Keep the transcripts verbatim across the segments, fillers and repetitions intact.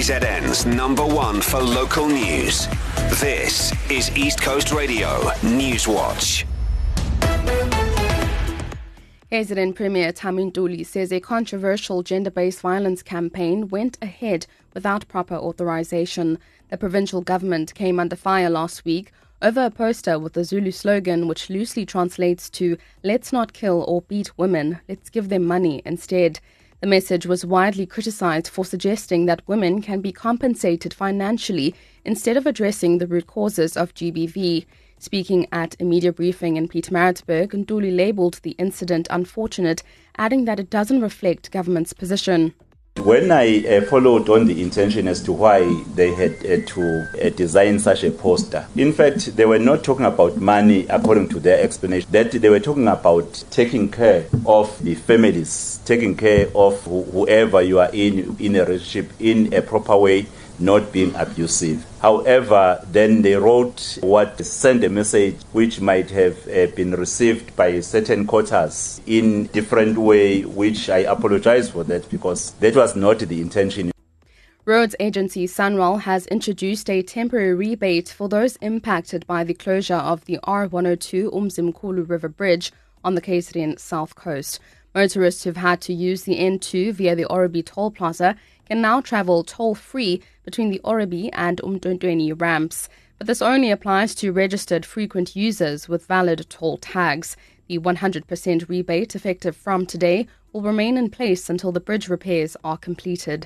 K Z N's number one for local news. This is East Coast Radio News Watch. K Z N Premier Tami Ntuli says a controversial gender-based violence campaign went ahead without proper authorization. The provincial government came under fire last week over a poster with the Zulu slogan which loosely translates to "Let's not kill or beat women, let's give them money instead." The message was widely criticized for suggesting that women can be compensated financially instead of addressing the root causes of G B V. Speaking at a media briefing in Pietermaritzburg, Ntuli labelled the incident unfortunate, adding that it doesn't reflect government's position. When I uh, followed on the intention as to why they had uh, to uh, design such a poster, in fact, they were not talking about money according to their explanation, that they were talking about taking care of the families, taking care of wh- whoever you are in, in a relationship in a proper way, not being abusive. However, then they wrote what sent a message which might have uh, been received by certain quarters in different way, which I apologize for that because that was not the intention. Roads agency Sanral has introduced a temporary rebate for those impacted by the closure of the R one oh two Umzimkhulu River Bridge on the K Z N South Coast. Motorists who've had to use the N two via the Orobi Toll Plaza can now travel toll-free between the Orobi and Umtwentweni ramps. But this only applies to registered frequent users with valid toll tags. The one hundred percent rebate, effective from today, will remain in place until the bridge repairs are completed.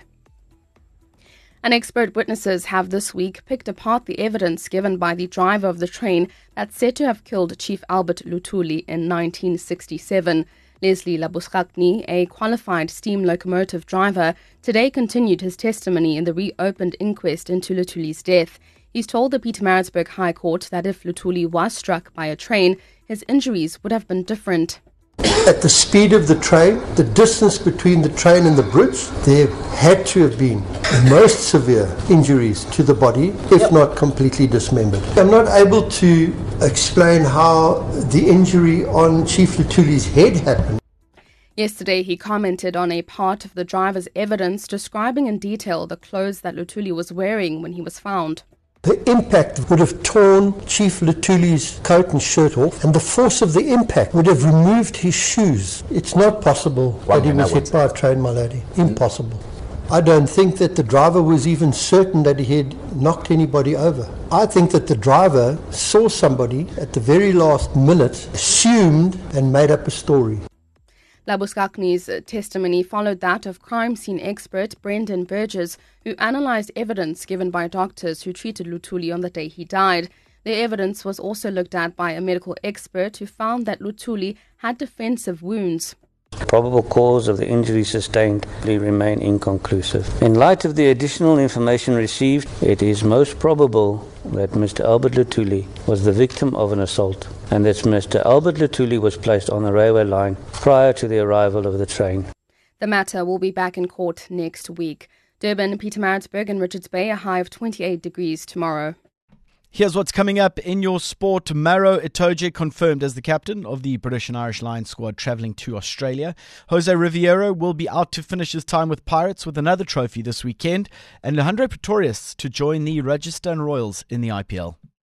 And expert witnesses have this week picked apart the evidence given by the driver of the train that's said to have killed Chief Albert Luthuli in nineteen sixty-seven. Leslie Labuschagne, a qualified steam locomotive driver, today continued his testimony in the reopened inquest into Luthuli's death. He's told the Pietermaritzburg High Court that if Luthuli was struck by a train, his injuries would have been different. At the speed of the train, the distance between the train and the bridge, there had to have been most severe injuries to the body, if not completely dismembered. I'm not able to explain how the injury on Chief Luthuli's head happened. Yesterday, he commented on a part of the driver's evidence describing in detail the clothes that Luthuli was wearing when he was found. The impact would have torn Chief Luthuli's coat and shirt off, and the force of the impact would have removed his shoes. It's not possible that he was hit by a train, my lady. Impossible. I don't think that the driver was even certain that he had knocked anybody over. I think that the driver saw somebody at the very last minute, assumed, and made up a story. Labuschagne's testimony followed that of crime scene expert Brendan Burgess, who analysed evidence given by doctors who treated Luthuli on the day he died. The evidence was also looked at by a medical expert who found that Luthuli had defensive wounds. Probable cause of the injury sustained remain inconclusive. In light of the additional information received, it is most probable that Mister Albert Luthuli was the victim of an assault and that Mister Albert Luthuli was placed on the railway line prior to the arrival of the train. The matter will be back in court next week. Durban, Pietermaritzburg and Richards Bay, a high of twenty-eight degrees tomorrow. Here's what's coming up in your sport. Maro Itoje confirmed as the captain of the British and Irish Lions squad travelling to Australia. Jose Riviero will be out to finish his time with Pirates with another trophy this weekend. And Alejandro Pretorius to join the Rajasthan Royals in the I P L.